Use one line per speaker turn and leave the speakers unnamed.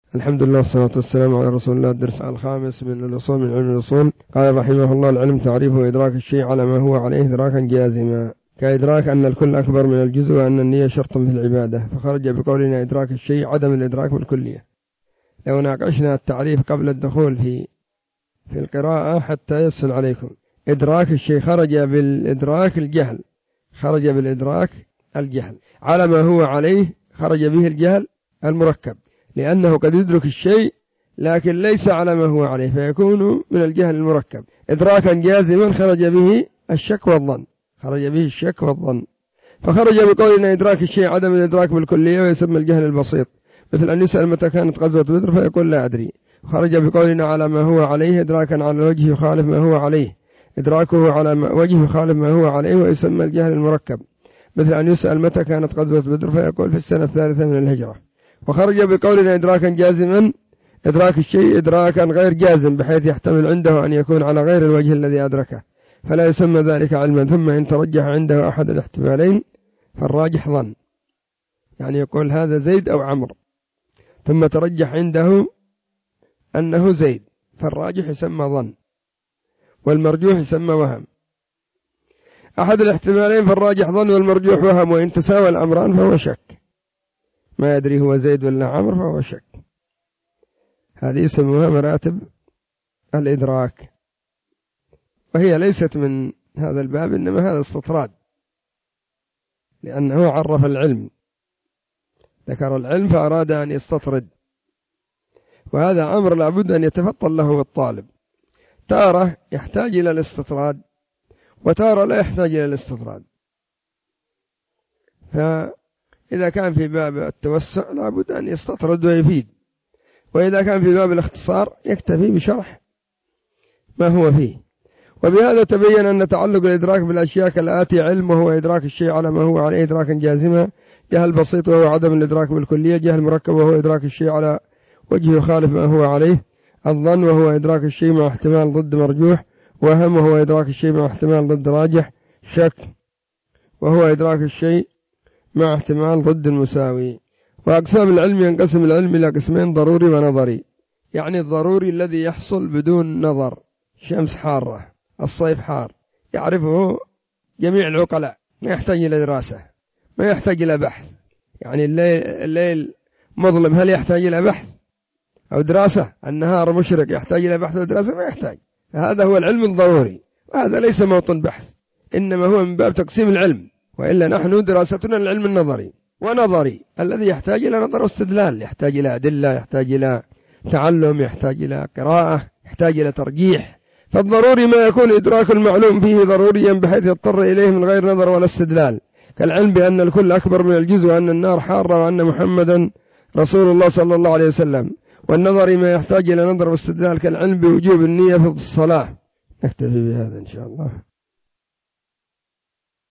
الحمد لله والصلاة والسلام على رسول الله. الدرس الخامس من الأصول من علم الأصول. قال رحمه الله: العلم تعريف وإدراك الشيء على ما هو عليه إدراكا جازما، كإدراك أن الكل أكبر من الجزء وأن النية شرط في العبادة، فخرج بقولنا إدراك الشيء عدم الإدراك بالكلية. لو ناقشنا التعريف قبل الدخول في القراءة حتى يسهل عليكم. إدراك الشيء خرج بالإدراك الجهل، خرج بالإدراك الجهل على ما هو عليه، خرج به الجهل المركب، لأنه قد يدرك الشيء لكن ليس على ما هو عليه فيكون من الجهل المركب. إدراكا جازما خرج به الشك والظن، خرج به الشك والظن، فخرج بقولنا إدراك الشيء عدم الإدراك بالكلية ويسمى الجهل البسيط، مثل أن يسأل متى كانت غزوة بدر فيقول لا أدري. خرج بقولنا على ما هو عليه إدراكا على الوجه يخالف ما هو عليه، إدراكه على وجه يخالف ما هو عليه ويسمى الجهل المركب، مثل أن يسأل متى كانت غزوة بدر فيقول في السنة 3 من الهجرة. وخرج بقولنا إدراكا جازما إدراك الشيء إدراكا غير جازم بحيث يحتمل عنده أن يكون على غير الوجه الذي أدركه، فلا يسمى ذلك علما. ثم إن ترجح عنده أحد الاحتمالين فالراجح ظن، يعني يقول هذا زيد أو عمرو، ثم ترجح عنده أنه زيد، فالراجح يسمى ظن والمرجوح يسمى وهم. أحد الاحتمالين فالراجح ظن والمرجوح وهم، وإن تساوى الأمران فهو شك، ما يدري هو زيد ولا عمرو فهو شك. هذه يسموها مراتب الإدراك، وهي ليست من هذا الباب إنما هذا استطراد، لأنه عرف العلم، ذكر العلم فأراد أن يستطرد، وهذا أمر لابد أن يتفطن له الطالب. تارة يحتاج إلى الاستطراد وتارة لا يحتاج إلى الاستطراد، فإذا كان في باب التوسع لابد أن يستطرد ويفيد، وإذا كان في باب الاختصار يكتفي بشرح ما هو فيه. وبهذا تبين أن تعلق الإدراك بالأشياء كالآتي: علم وهو إدراك الشيء على ما هو عليه إدراكا جازما، جهل بسيط وهو عدم الإدراك بالكلية، جهل مركب وهو إدراك الشيء على وجه يخالف ما هو عليه، الظن وهو إدراك الشيء مع احتمال ضد مرجوح، وهم وهو إدراك الشيء مع احتمال ضد راجح، شك وهو إدراك الشيء مع احتمال ضد المساوي. وأقسام العلم: ينقسم العلم إلى قسمين: ضروري ونظري. يعني الضروري الذي يحصل بدون نظر، شمس حارة، الصيف حار، يعرفه جميع العقلاء، ما يحتاج إلى دراسة، ما يحتاج إلى بحث. يعني الليل مظلم، هل يحتاج إلى بحث أو دراسة؟ النهار مشرق، يحتاج إلى بحث ودراسة؟ ما يحتاج. هذا هو العلم الضروري، وهذا ليس موطن بحث، إنما هو من باب تقسيم العلم. وإلا نحن دراستنا العلم النظري ونظري الذي يحتاج إلى نظر واستدلال، يحتاج إلى أدلة، يحتاج إلى تعلم، يحتاج إلى قراءة، يحتاج إلى ترجيح. فالضروري ما يكون إدراك المعلوم فيه ضروريا بحيث يضطر إليه من غير نظر ولا استدلال، كالعلم بأن الكل أكبر من الجزء وأن النار حارة وأن محمدا رسول الله صلى الله عليه وسلم. والنظر ما يحتاج إلى نظر واستدلال كالعلم بوجوب النية في الصلاة. نكتفي بهذا إن شاء الله.